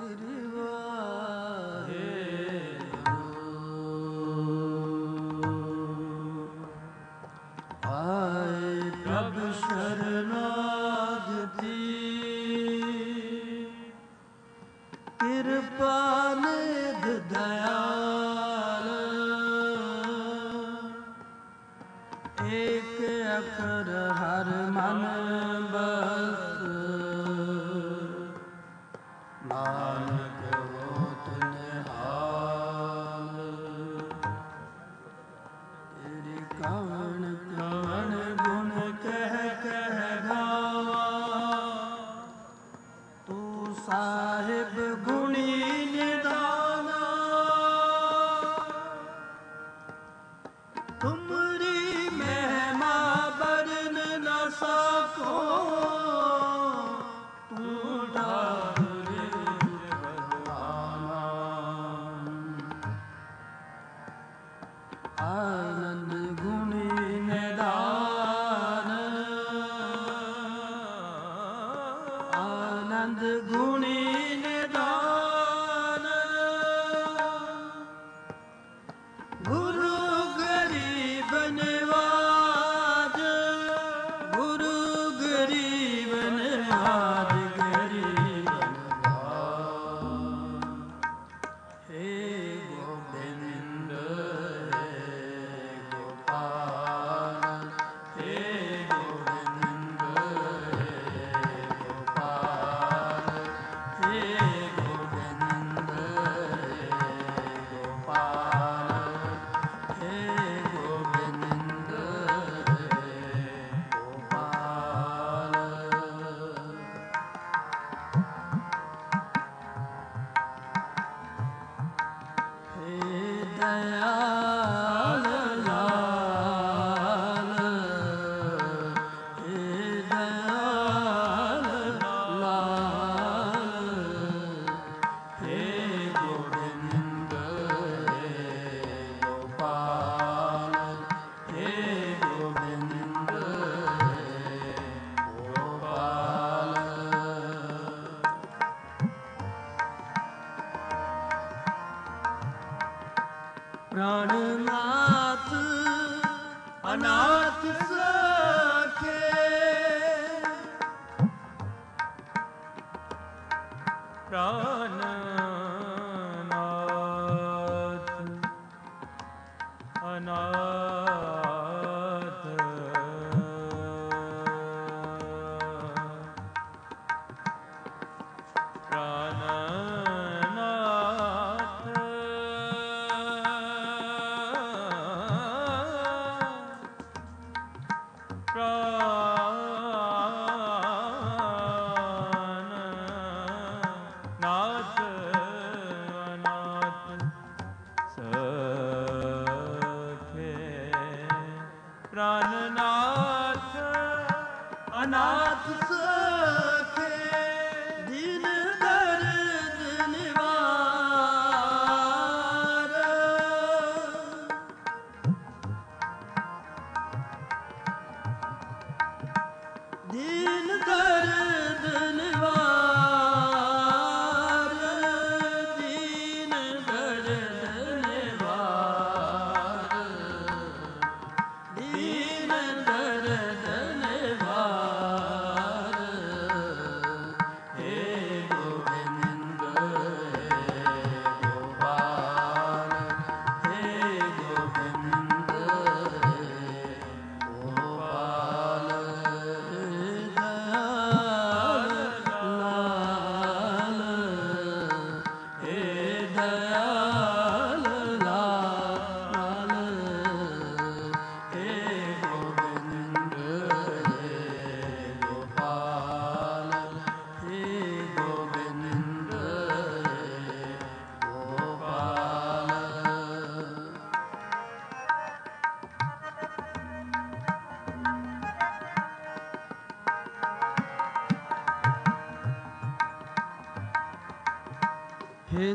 हे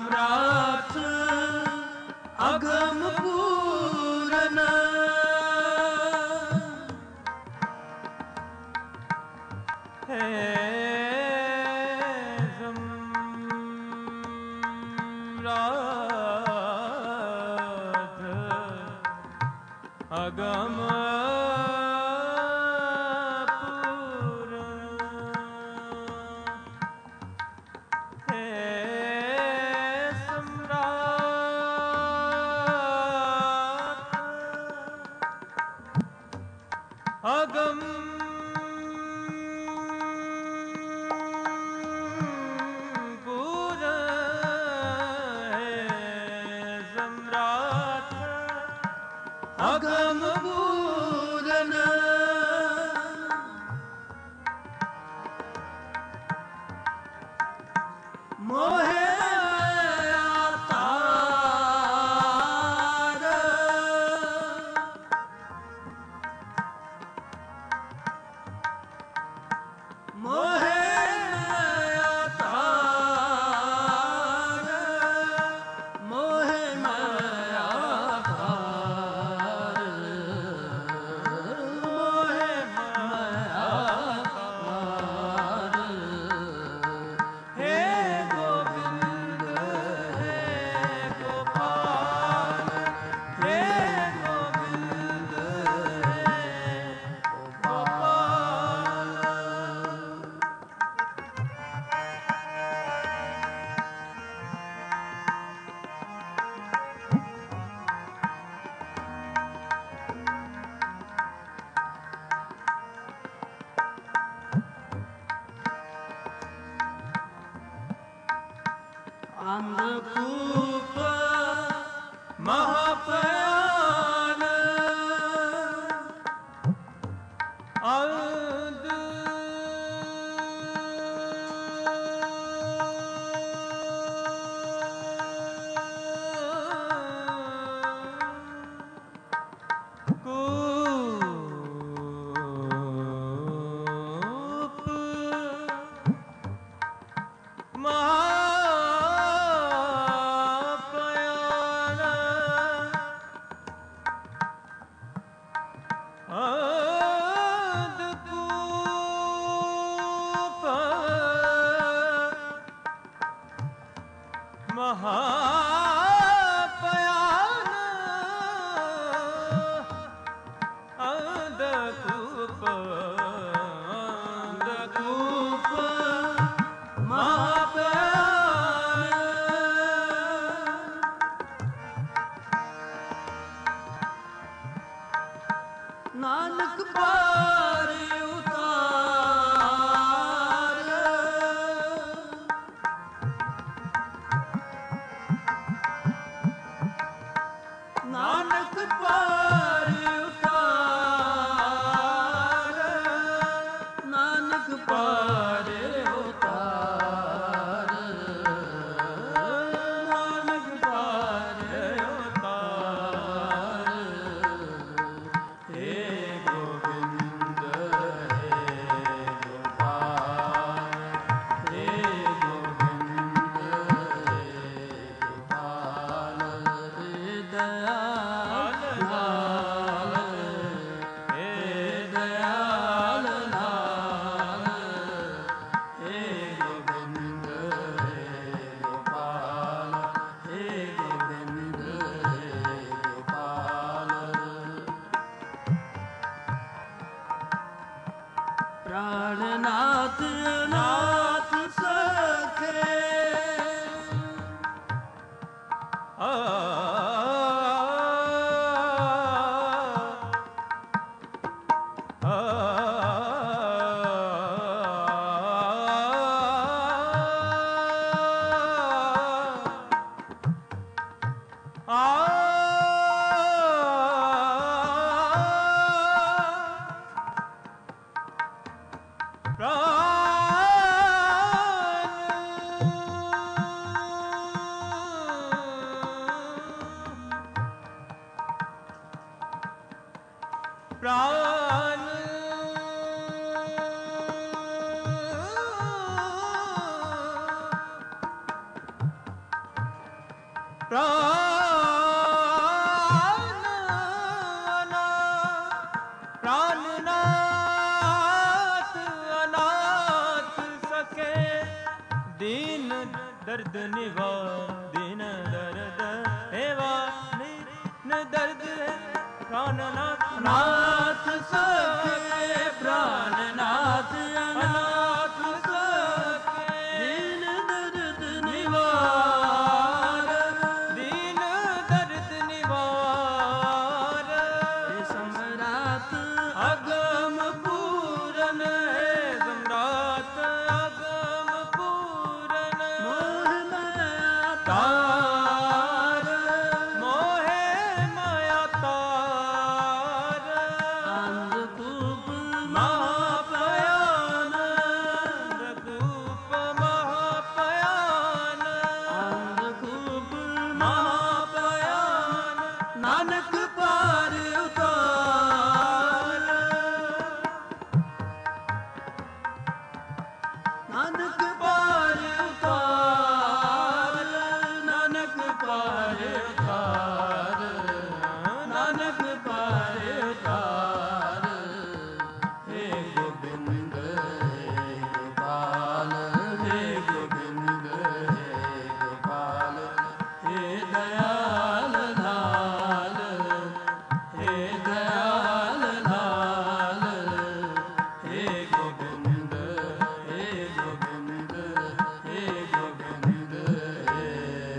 सम्राट अगम पूरन हे सम्राट ਅਗਮ ਅਗਮ ਪੂਰ ਸਮਰਾਟ ਅਗਮ ਪੂਰਨ ਮੋਹਿ ਅੰਧਕੂਪ ਮਹਾਪਿਆਨ ਅੰਧ ਮਹਾਪਿਆਨ ਅੰਧਕੂਪ ਮਹਾਪਿਆਨ ਨਾਨਕ ਪਾਰ ਉਤਾਰ ਨਾਨਕ ਪਾਰ ਉਤਾਰ ਨਾਨਕ ਪਾਰ ਉਤਾਰ ਨਾਨਕ ਪਾਰ ਉਤਾਰ ਹੇ ਗੋਬਿੰਦ ਹੇ ਗੋਪਾਲ ਹੇ ਗੋਬਿੰਦ ਹੇ ਗੋਪਾਲ ਹੇ ਦਇਆਲ ਨਾਲ ਹੇ ਦਇਆਲ ਨਾਲ ਹੇ ਗੋਬਿੰਦ ਹੇ ਗੋਪਾਲ ਹੇ ਗੋਬਿੰਦ ਹੇ ਗੋਪਾਲ ਪ੍ਰਾਣਨਾਥ ਨਾਥ ਸਖੇ ਪ੍ਰਾਨ ਪ੍ਰਾਨਨਾਥ ਅਨਾਥ ਸਕੇ ਦੀਨ ਦਰਦ ਨਿਵਾ ਦੀਨ ਦਰਦ ਹੈਵਾ ਨਿਨ ਦਰਦ ਪ੍ਰਾਨਨਾਥ ਪਾਰ ਉਤਾਰ, ਨਾਨਕ ਪਾਰ ਉਤਾਰ, ਨਾਨਕ ਪਾਰ ਉਤਾਰ, ਨਾਨਕ ਪਾਰ ਉਤਾਰ। ਹੇ ਗੋਬਿੰਦ ਹੇ ਗੋਪਾਲ, ਹੇ ਗੋਬਿੰਦ ਹੇ ਗੋਪਾਲ, ਹੇ ਦਇਆਲ ਲਾਲ, ਹੇ ਦਇਆਲ ਲਾਲ, ਹੇ ਗੋਬਿੰਦ ਹੇ ਗੋਬਿੰਦ ਹੇ ਗੋਬਿੰਦ ਹੇ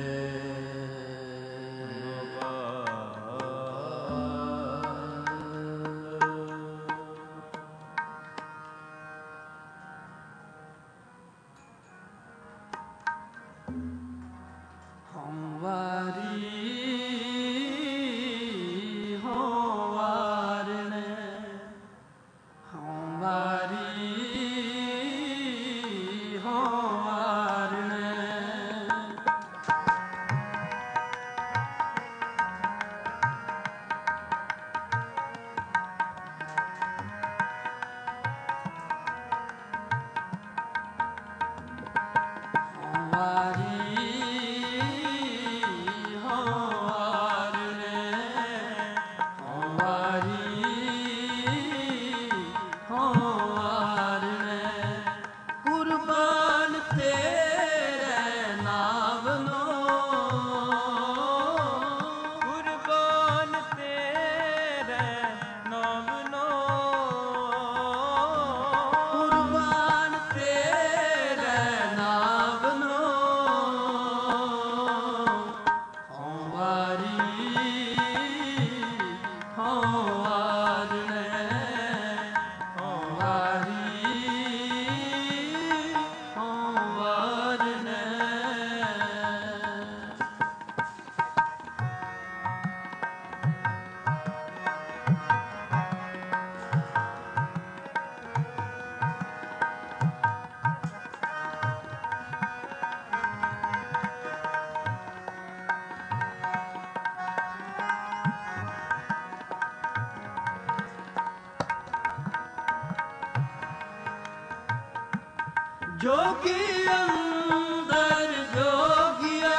ਜੋਗੀ ਅੰਦਰ ਜੋਗਿਆ,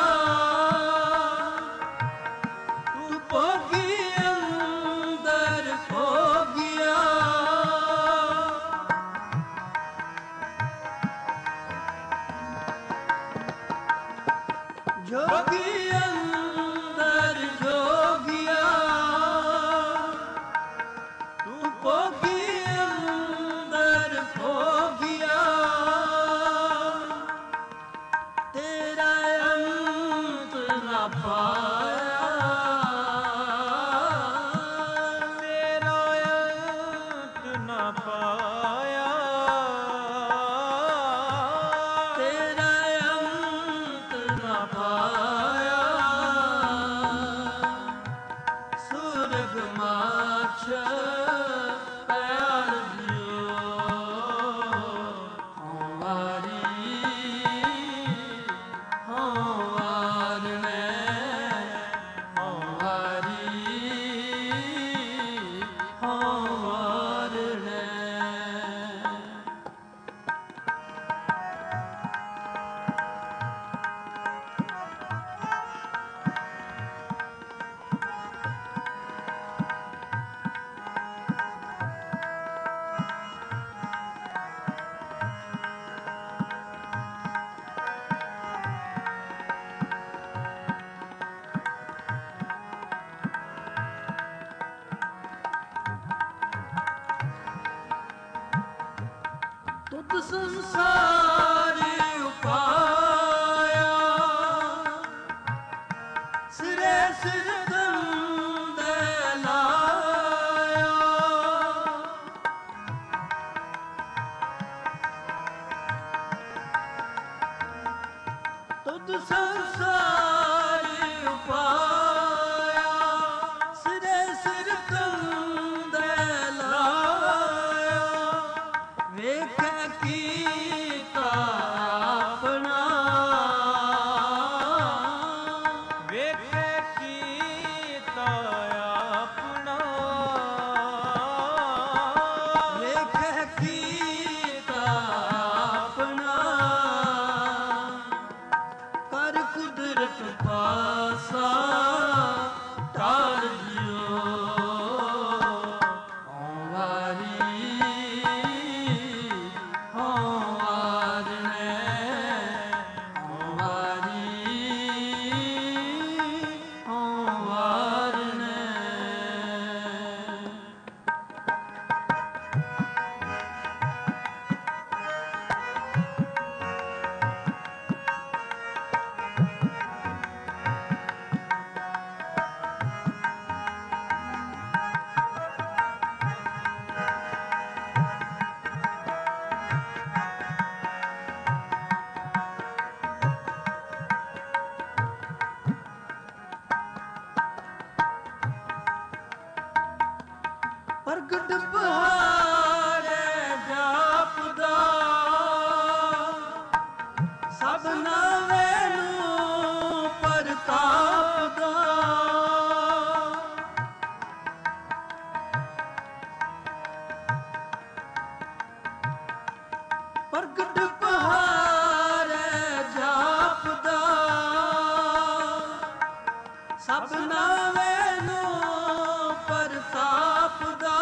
ਤੂੰ ਭੋਗੀ ਅੰਦਰ ਭੋਗਿਆ, ਜੋਗੀ ਅੰਦਰ ਜੋਗਿਆ, ਤੂੰ ਭੋਗੀ ਅੰਦਰ ਭੋਗਿਆ, ਤੇਰਾ ਅੰਤ ਨਾ ਪਾਇਆ, ਤੇਰਾ ਅੰਤ ਨਾ ਪਾਇਆ, ਤੇਰਾ ਅੰਤ ਨਾ ਪਾਇਆ, ਸੁਰਗ ਮਾਛ ਪਿਆਰ ਦਿਓ, ਹਮਾਰੀ ਹਮਾਰਨੇ, ਹਮਾਰੀ ਹਮਾਰਨੇ। ਤੁਧ ਸੰਸਾਰ ਉਪਾਇਆ, ਸਿਰੇ ਸਿਰਦਮ ਦੇ ਲਾਇਆ, ਤੁਧ ਸੰਸਾਰ ਉਪਾਇਆ, ਸਿਰੇ ਸਿਰਦਮ ਦੇ ਲਾਇਆ, ਵੇਖ ਕੀ ਪ੍ਰਗਟ ਪਹਾੜੇ ਜਾਪਦਾ ਸਭਨਾ ਨੂੰ ਪ੍ਰਤਾਪਦਾ ਪ੍ਰਗਟ ਪਹਾੜੇ ਜਾਪਦਾ ਸਭਨਾ ਨੂੰ ਪ੍ਰਤਾਪਦਾ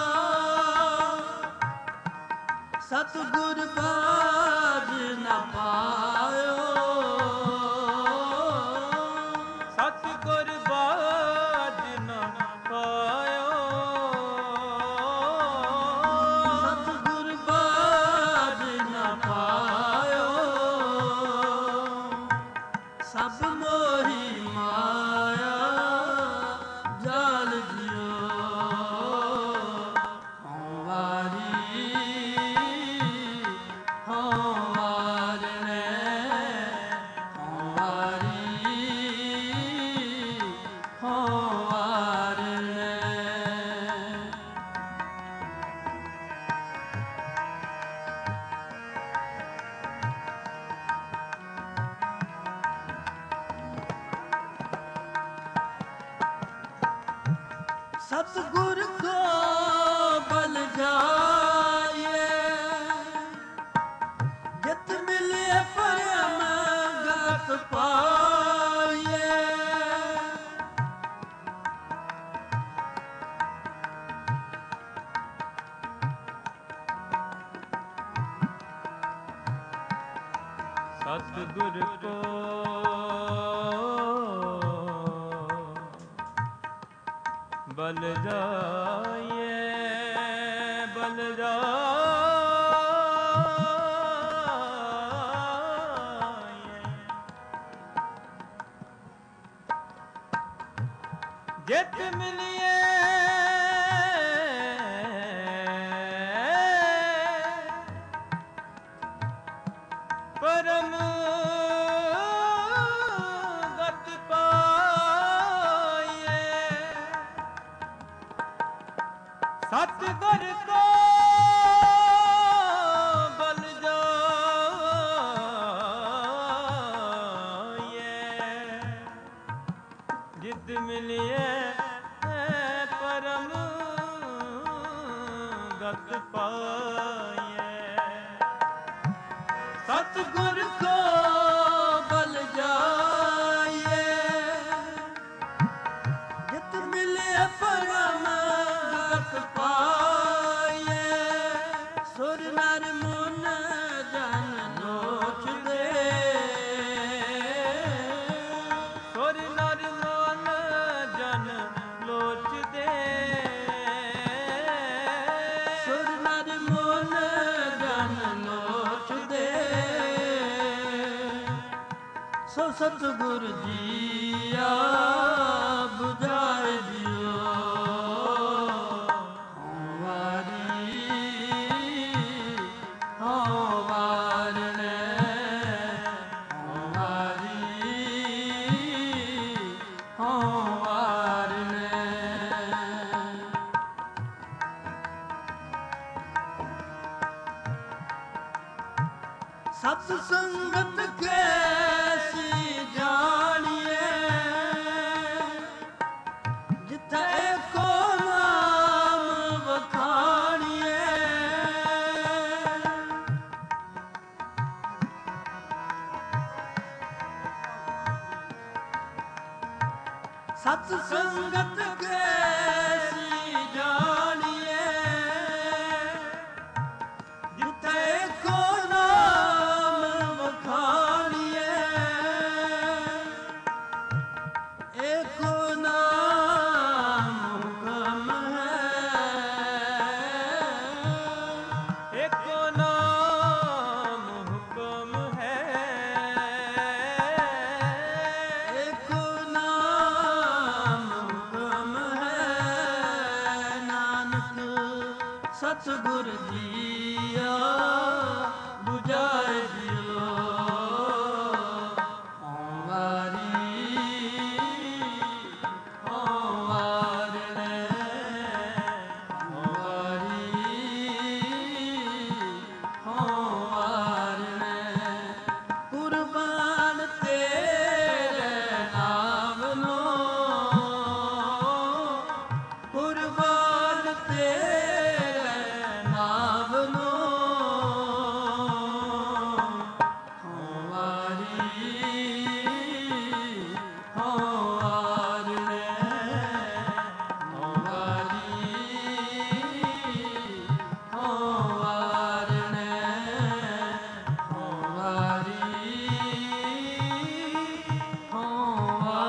ਸਤਿਗੁਰ ਬਾਝ ਨਾ ਪਾਇਓ ਸਤਿਗੁਰ ਬਾਝ ਨਾ ਪਾਇਓ ਸਤਿਗੁਰ ਬਾਝ ਨਾ ਪਾਇਓ ਸਭ ਮੋਹੀ ਮਾਇਆ ਜਾਲ ਜਿਓ ਹਉ ਵਾਰੀ ਹਉ ਵਾਰਣੈ ਹਉ ਵਾਰੀ ਹਉ ਵਾਰਣੈ ਸਤਿਗੁਰ ਕੋ ਬਲ ਜਾਏ ਜਿਤ ਮਿਲੇ ਪਰਮ ਗਤ ਪਾਏ ਸਤਿਗੁਰ ਕੋ ਬਲ ਜਾਏ ਬਲ ਜਾਏ ਜਿਤ ਮਿਲਿਏ ਪਰਮ ਗਤ ਪਾਏ ਸਤਿਗੁਰ ਕੋ ਬਲ ਜਾਏ ਜਿਤ ਮਿਲਿਏ ਪਰਮ ਗਤ ਪਾਏ ਸਤਿਗੁਰ ਕੋ ਬਲ ਜਾਏ ਜਿਤ ਮਿਲੇ ਪਰਮ ਗਤ ਪਾਏ ਸੁਰ ਨਰ ਮੁਨ ਜਨ ਲੋਚਦੇ ਸੁਰ ਨਰ ਮਨ ਜਨ ਲੋਚਦੇ ਸੁਰ ਨਰ ਮੁਨ ਜਨ ਲੋਚਦੇ ਸੋ ਸਤਿਗੁਰ ਜੀਆ ਬੁਝਾਏ ਦਿਓ ਹਉ ਵਾਰੀ ਹਉ ਵਾਰਣੈ ਹਉ ਵਾਰੀ ਹਉ ਵਾਰਣੈ ਸਤ ਸੰਗਤ ਕੈਸੀ ਜਾਣੀਏ ਜਿੱਥੇ ਏਕੋ ਨਾਮ ਵਖਾਣੀਏ ਸਤ ਸੰਗਤ ਕੈਸੀ ਜਾਣੀਏ ਜਿੱਥੇ ਏਕੋ ਨਾਮ ਵਖਾਣੀਏ ਏਕੋ ਨਾਮ ਹੁਕਮ ਹੈ ਏਕੋ ਨਾਮ ਹੁਕਮ ਹੈ ਏਕੋ ਨਾਮ ਹੁਕਮ ਹੈ ਨਾਨਕ ਸਤਿਗੁਰ ਜੀਆ ਬੁਝਾਏ ਦਿਓ ਹਉ ਵਾਰੀ ਹਉ ਵਾਰਣੈ ਹਉ ਤੇਰੇ ਨਾਮ ਨੂੰ ਹਉ ਵਾਰੀ ਹਉ ਵਾਰਣੇ ਹਉ ਵਾਰੀ ਹਉ ਵਾਰਣੇ ਹਉ ਵਾਰੀ ਹਉ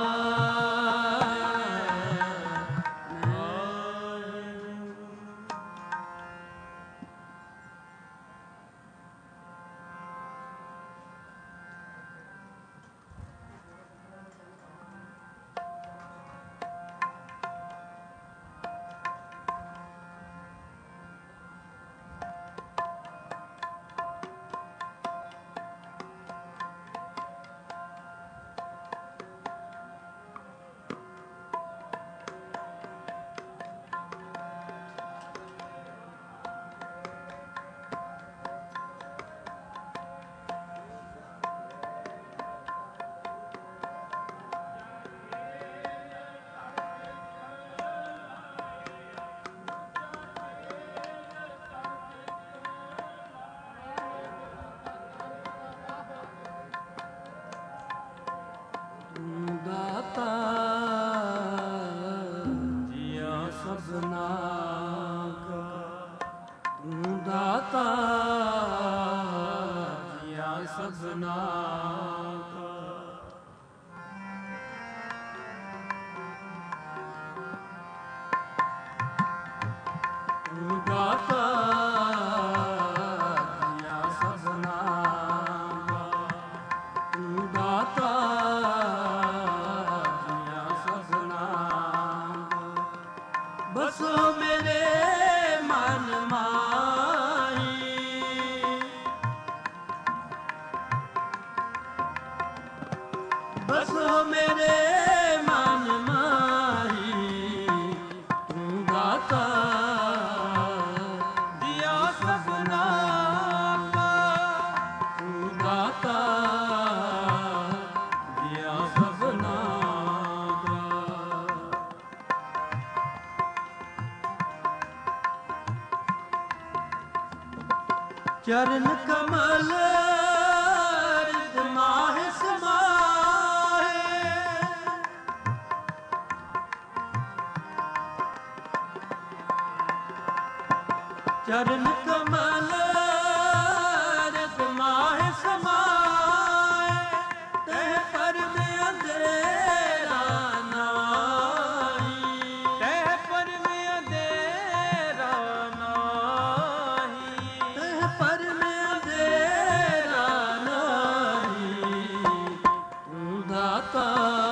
ਦਾਤਾ ਜੀਆ ਸਭਨਾ ਕਾ ਤੂੰ ਦਾਤਾ ਜੀਆ ਸਭਨਾ ਕਾ ਤੂੰ ਦਾਤਾ ਜੀਆ ਸਭਨਾ ਕਾ ਤੂੰ ਦਾਤਾ ਬਸੋ ਮੇਰੇ ਮਨ ਮਾਹੀ ਬਸੋ ਮੇਰੇ ਮਨ ਮਾਹੀ ਤੂੰ ਦਾਤਾ ਦਿਆ ਸਭਨਾ ਕਾ ਤੂੰ ਦਾਤਾ ਦਿਆ ਸਭਨਾ ਚਰਨ ਕਮਲ ਰਿਦ ਮਾਹਿ ਸਮਾਹੇ ਚਰਨ ਕਮਲ ਰਿਦ ਮਾਹਿ ਸਮਾਹੇ ਤਹਿ ਪਰਮ ਅੰਧੇਰਾ ਨਾਹੀ ਤਹਿ ਪਰਮ ਅੰਧੇਰਾ ਨਾਹੀ ਪਰਮ ਅੰਧੇਰਾ ਨਾਹੀ ਤੂੰ ਦਾਤਾ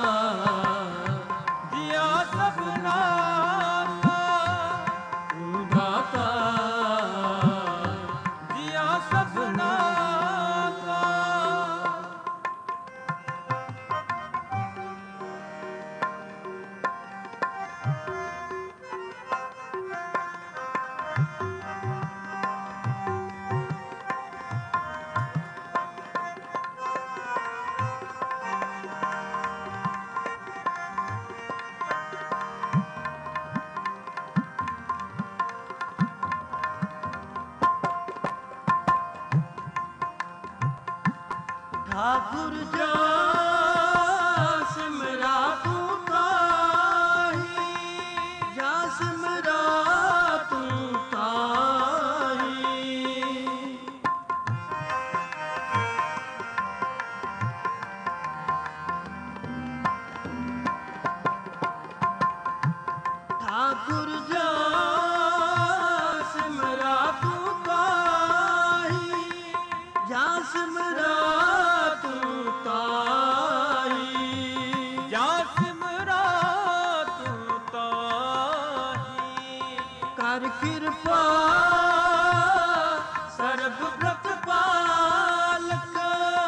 ਦਿਆ ਸਭਨਾ ਕਾ ਤੂੰ ਦਾਤਾ ਦਿਆ ਸਭਨਾ ਕਾ ਠਾਕੁਰ ਜਾ ਸਿਮਰਾ ਤੂੰ ਤਾਹੀ ਜਾ ਸਿਮਰਾ ਤੂੰ ਤਾਹੀ ਠਾਕੁਰ ਜਾ ਸਿਮਰਾ ਤੂੰ ਤਾਹੀ ਜਾ ਸਿਮਰਾ ਤੂੰ ਤਾਹੀ ਜਾ ਸਿਮਰਾ ਤੂੰ ਤਾਹੀ ਕਰ ਕਿਰਪਾ ਸਰਬ ਪ੍ਰਤਪਾਲਕ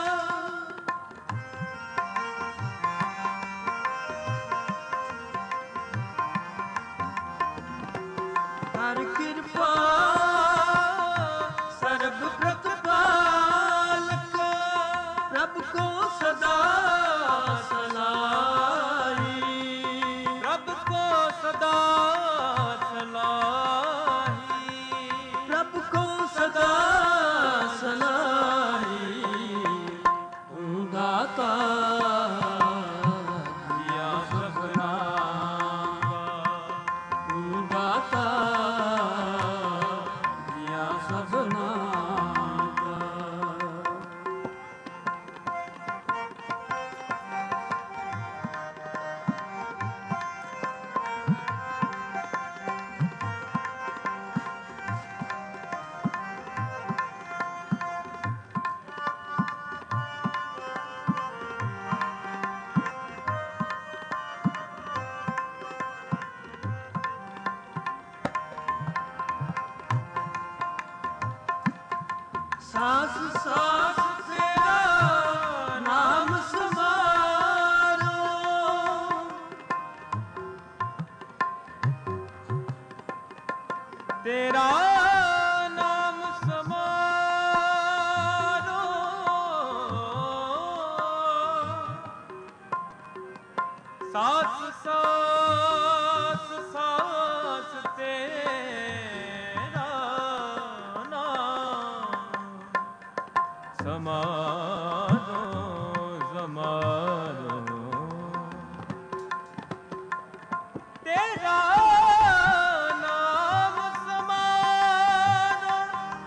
ਕਰ ਕਿਰਪਾ ਸਰਬ ਪ੍ਰਤਪਾਲਕ ਪ੍ਰਭ ਕੋ ਸਦਾ ਸਲਾਹੀ ਪ੍ਰਭ ਕੋ ਸਦਾ ਸਲਾਹੀ ਸਾਸ ਸਾਸ ਤੇਰਾ ਨਾਮ ਸਮਾਰੋ, ਤੇਰਾ ਨਾਮ ਸਮਾਰੋ, ਸਾਸ ਸਾਸ ਸਾਸ ਤੇਰਾ ਨਾਮ ਸਮਾਰੋ ਸਮਾਰੋ, ਤੇਰਾ ਨਾਮ ਸਮਾਰੋ,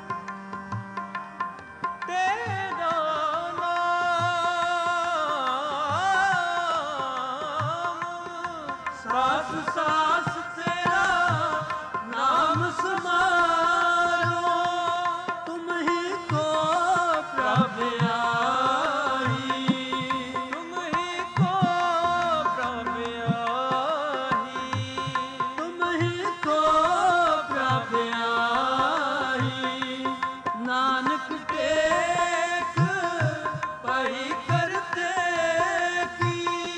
ਤੇਰਾ ਨਾਮ ਸਾਸ ਸਾਸ ਤੇਰਾ ਨਾਮ ਸਮਾਰੋ, ਤੁਮ ਹੀ ਕੋ ਪ੍ਰਭ ਆਈ, ਤੁਮ ਹੀ ਕੋ ਪ੍ਰਭ ਆਈ, ਤੁਮ ਹੀ ਕੋ ਪ੍ਰਭ ਆਈ, ਨਾਨਕ ਟੇਕ ਪਈ ਕਰਤੇ ਕੀ,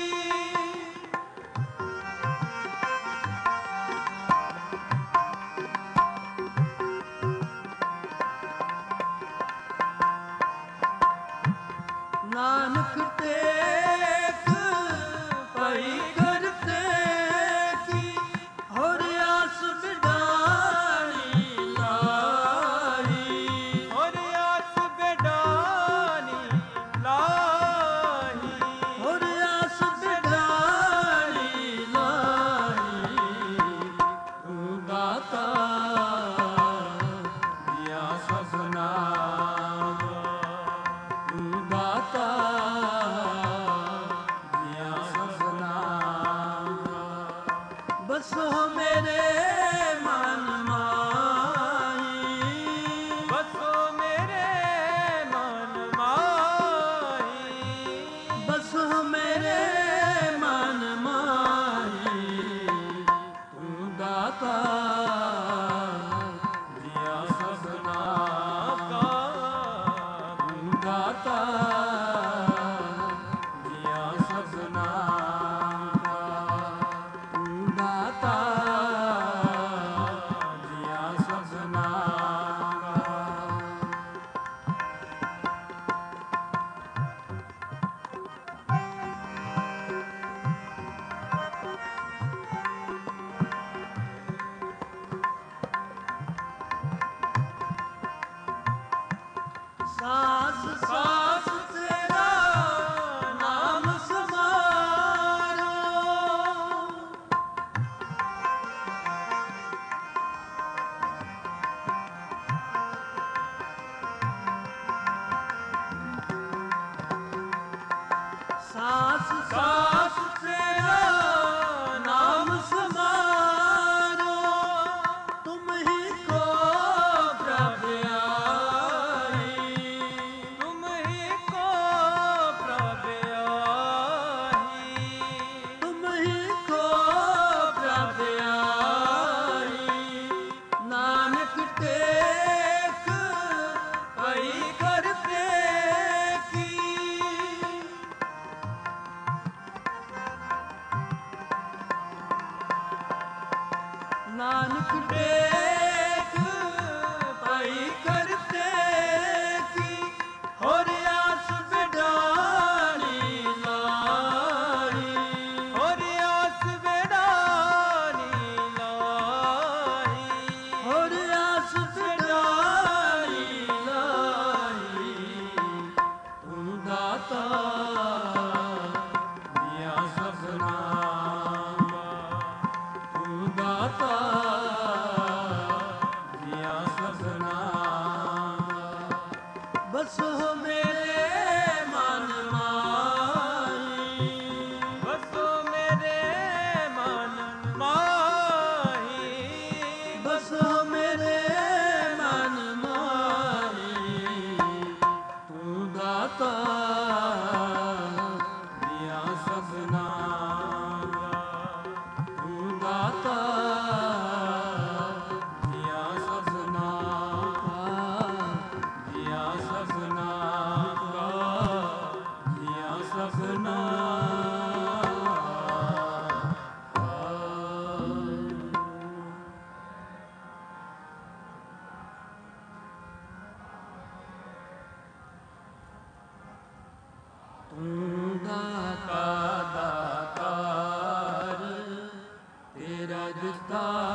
ਨਾਨਕ ਟੇਕ ਪਈ ਕਰਤੇ ਕੀ, ਹੋਰ ਆਸ ਬਿਡਾਣੀ ਲਾਈ, ਹੋਰ ਆਸ ਬੇਡਾਨੀ ਲਾਹੀ, ਹੋਰ ਆਸ ਬਿਡਾਣੀ ਲਾਈ, ਤੂੰ ਦਾਤਾ ਦਿਆ ਸਭਨਾ ਤੂੰ ਦਾਤਾ ਦਿਆ ਸਭਨਾ, ਬਸੋ ਮੇਰੇ ਮਨ ਮਾਈ, ਬਸੋ ਮੇਰੇ ਮਨ ਮਾਹੀ, ਬਸੋ ਮੇਰੇ ਮਨ ਮਾਈ, ਤੂੰ ਦਾਤਾ ਦਿਆ ਸਭਨਾ ਕਾ, ਤੂੰ ਦਾਤਾ ਦਿਆ ਸਭਨਾ ਕਾ, ਤੂੰ ਦਾਤਾ ਦਿਆ ਸਭਨਾ ਕਾ। ਸਾਸ ਸਾਸ ਤੇਰਾ ਨਾਮ ਸਮਾਰੋ, ਸਾਸ ਸਾਸ ਤੇਰਾ ਨਾਮ ਸਮਾਰੋ, ਤੁਮ ਹੀ ਕੋ ਪ੍ਰਭ ਆਈ, ਤੁਮ ਹੀ ਕੋ ਪ੍ਰਭ ਆਹੀ, ਤੁਮ ਹੀ ਕੋ ਪ੍ਰਭ ਆਈ, ਨਾਨਕ ਟੇਕ ਪਈ ਕਰਤੇ ਕੀ, ਨਾਨਕ ਟੇਕ ਪਈ ਕਰਤੇ ਕੀ, ਹੋਰ ਆਸ ਬਿਡਾਣੀ ਲਾਈ, ਹੋਰ ਆਸ ਬੇਡਾਨੀ ਲਾਹੀ, ਹੋਰ ਆਸ ਬਿਡਾਣੀ ਲਾਈ, ਤੂੰ ਦਾਤਾ ਦਿਆ ਸਭਨਾ ਤੂੰ ਦਾਤਾ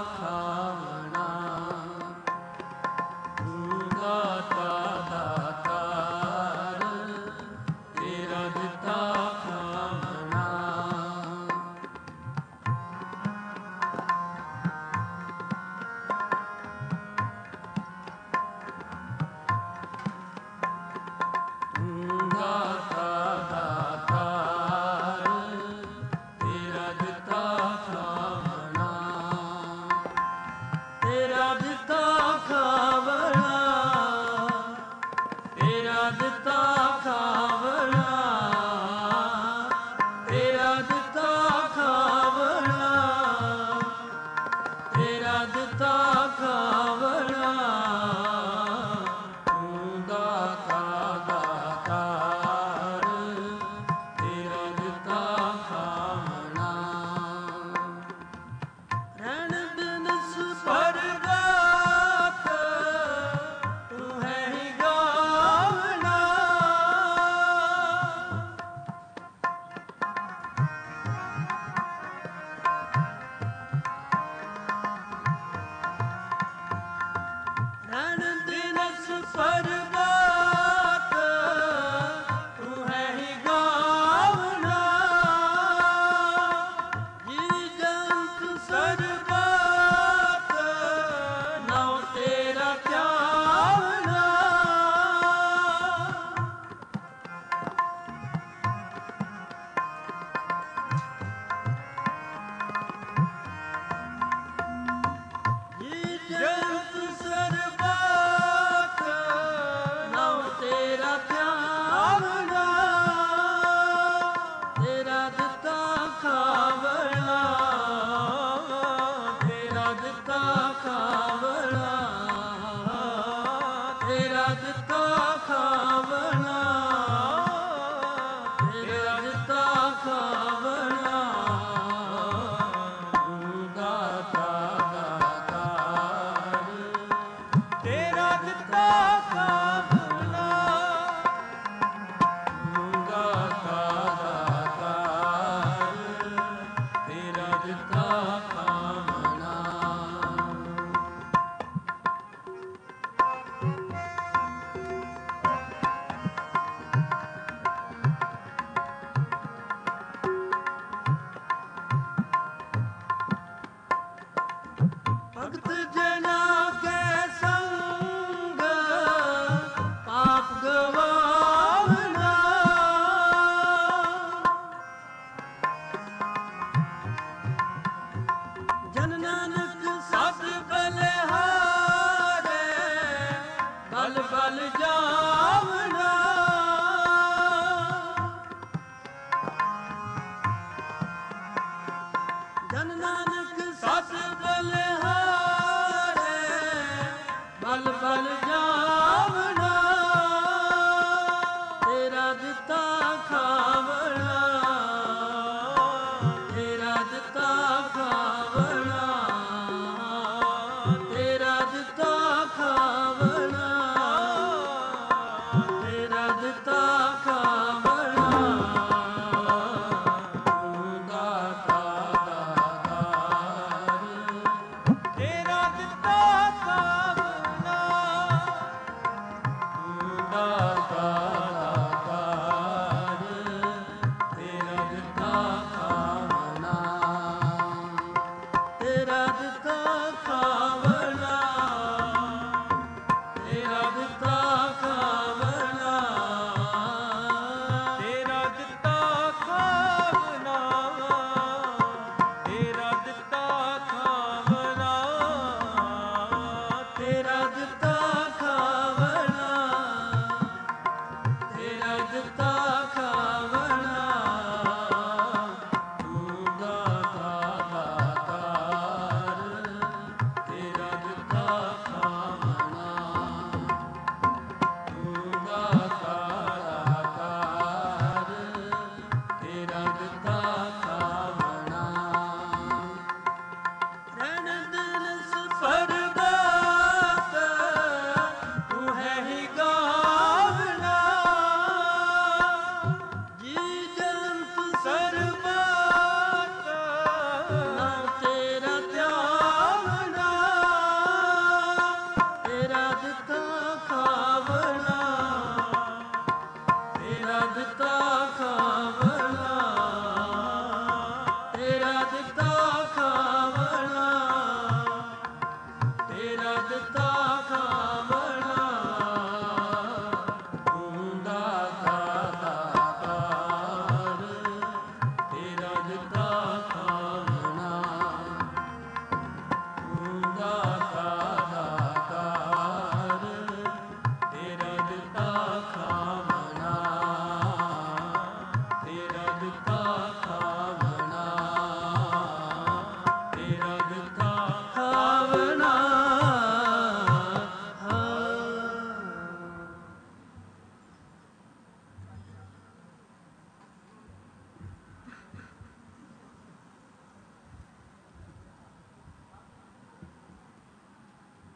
ਖਾਵਣਾ ਤੂੰ ਦਾਤਾ ਦਾਤਾਰ ਤੇਰਾ ਦਿੱਤਾ ਖਾਵਣਾ ਤੂੰ ਦਾਤਾ ਦਾਤਾਰ ਤੇਰਾ ਦਿੱਤਾ ਖਾਵਣਾ ਤੇਰਾ ਦਿੱਤਾ ਖਾਵਣਾ ਤੇਰਾ ਦਿੱਤਾ ਖਾਵਣਾ ਤੇਰਾ ਦਿੱਤਾ ਖਾਵਣਾ ਤੇਰਾ ਦਿੱਤਾ ਖਾਵਣਾ ਤੂੰ ਦਾਤਾ ਦਾਤਾਰ ਤੇਰਾ ਦਿੱਤਾ ਖਾਵਣਾ ਰਹਿਣ ਦਿਨਸ ਪਰਗਾਤ ਤੂੰ ਹੈ ਹੀ ਗਾਵਣਾ ਰਹਿਣ ਦਿਨਸ ਪਰਗਾਤ ਤੂੰ ਹੈ ਹੀ ਗਾਵਣਾ ਜੀ ਜੰਤ ਸਰਬਤ ਨਾਉ ਤੇਰਾ ਧਿਆਵਣਾ ਜੀ ਜੰਤ ਸਰਬਤ ਨਾਉ ਤੇਰਾ ਧਿਆਵਣਾ ਤੇਰਾ ਦਿੱਤਾ ਖਾਵਣਾ ਤੇਰਾ ਦਿੱਤਾ ਖਾਵਣਾ ਤੇਰਾ ਦਿੱਤਾ ਖਾਵਣਾ ਤੇਰਾ ਦਿੱਤਾ ਖਾਵਣਾ ਤੂੰ ਦਾਤਾ ਦਾਤਾਰ ਤੇਰਾ ਦਿੱਤਾ ਖਾਵਣਾ ਤੂੰ ਦਾਤਾ ਦਾਤਾਰ ਤੇਰਾ ਦਿੱਤਾ ਖਾਵਣਾ ਭਗਤ ਜਨਾ ਕੇ ਸੰਗ ਪਾਪ ਗਵਾਵਣਾ ਜਨ ਨਾਨਕ ਸਤ ਬਲਿਹਾਰੇ ਬਲ ਬਲ ਜਾਵਣਾ ਜਨ ਨਾਨਕ ਸਤ ਬਲਿਹਾਰੇ ਬਲ ਬਲ ਜਾਵਣਾ ਤੇਰਾ ਦਿੱਤਾ ਖਾਵਣਾ ਤੇਰਾ ਦਿੱਤਾ ਖਾਵਣਾ ਤੇਰਾ ਦਿੱਤਾ ਖਾਵਣਾ ਤੇਰਾ ਦਿੱਤਾ ਖਾਵਣਾ ਤੂੰ ਦਾਤਾ ਦਾਤਾਰ ਤੇਰਾ ਦਿੱਤਾ